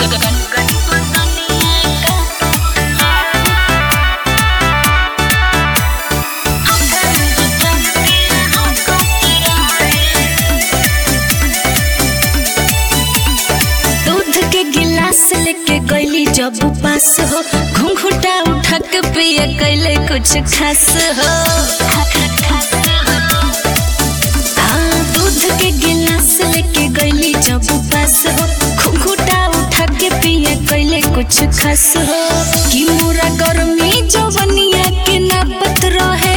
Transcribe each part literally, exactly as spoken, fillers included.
लेके गईली जब पास हो घुंघुटा उठा के पिए कैले कुछ खास हो। हाँ दूध के गिलास लेके गईली जब पास हो घुंघुटा उठा के पिए कैले कुछ खास हो। कि मोरा गर्मी जवनिया के नापत रहे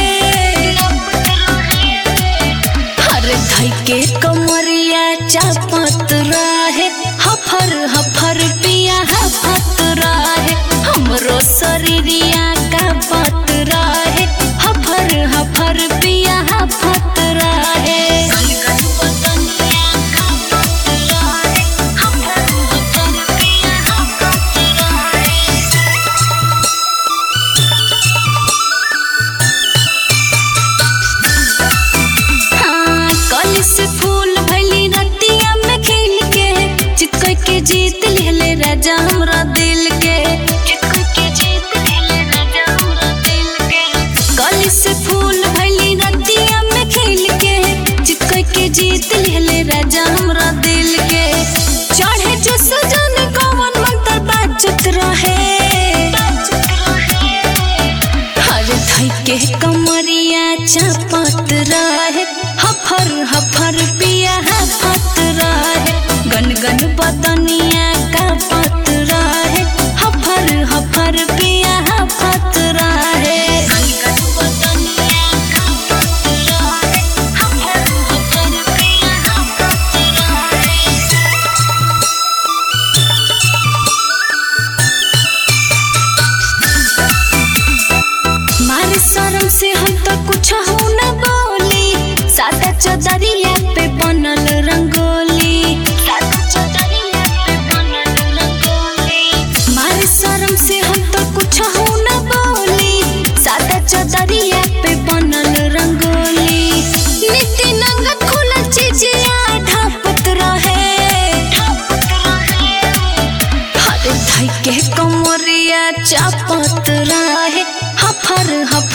हर धई के कमरिया चापत रहे हफर हफर पिया हफत रहे हमरो शरीरिया का पत रहे हफर हफर पिया हफत रहे। हाँ कली से फूल भैली रतिया में खिल के चितकोई के जीत लेले राजा हमरा दिल के चितकोई के जीत लेले राजा हमरा दिल के। कली से फूल भैली रतिया में खिल के चितकोई के जीत लेले राजा हमरा दिल के। चढ़े जो सजन कवन मंत्र बाजत रहे हर धई के कमरिया चापत रहे हफर हफर पिया हफत रहे गन गन बदनिया का पत रहे हफर हफर पिया हफत रहे। मारे शर्म से हम तो कुछ हो न बोली सादा चदरिया पे बनल रंगोली मारे शर्म से हम तो कुछ हो न बोली सादा चदरिया पे बनल रंगोली। नीति नंगत खुला चीजिया ढापत रहे हर धई के कमरिया चापत रहे हफर हफर